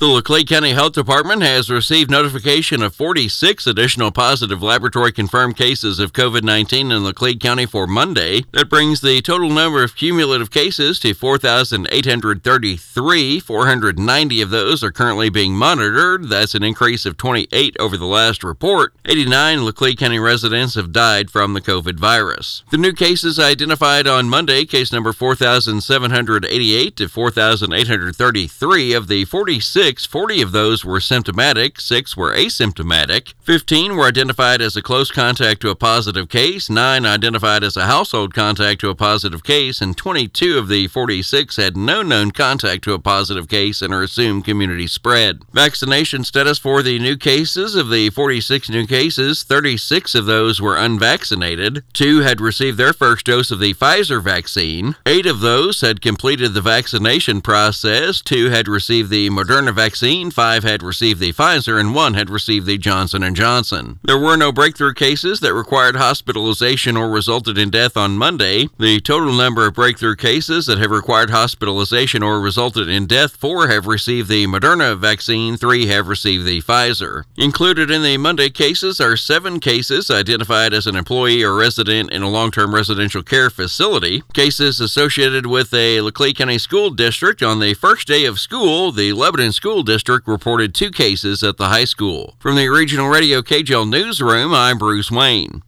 The Laclede County Health Department has received notification of 46 additional positive laboratory-confirmed cases of COVID-19 in Laclede County for Monday. That brings the total number of cumulative cases to 4,833. 490 of those are currently being monitored. That's an increase of 28 over the last report. 89 Laclede County residents have died from the COVID virus. The new cases identified on Monday, case number 4,788 to 4,833 of the 46, 40 of those were symptomatic, 6 were asymptomatic, 15 were identified as a close contact to a positive case, 9 identified as a household contact to a positive case, and 22 of the 46 had no known contact to a positive case and are assumed community spread. Vaccination status for the new cases: of the 46 new cases, 36 of those were unvaccinated, 2 had received their first dose of the Pfizer vaccine, 8 of those had completed the vaccination process, 2 had received the Moderna vaccine, 5 had received the Pfizer, and 1 had received the Johnson & Johnson. There were no breakthrough cases that required hospitalization or resulted in death on Monday. The total number of breakthrough cases that have required hospitalization or resulted in death: 4 have received the Moderna vaccine, 3 have received the Pfizer. Included in the Monday cases are 7 cases identified as an employee or resident in a long-term residential care facility. Cases associated with a Laclede County school district. On the first day of school, the Lebanon School District reported 2 cases at the high school. From the Regional Radio KGL Newsroom, I'm Bruce Wayne.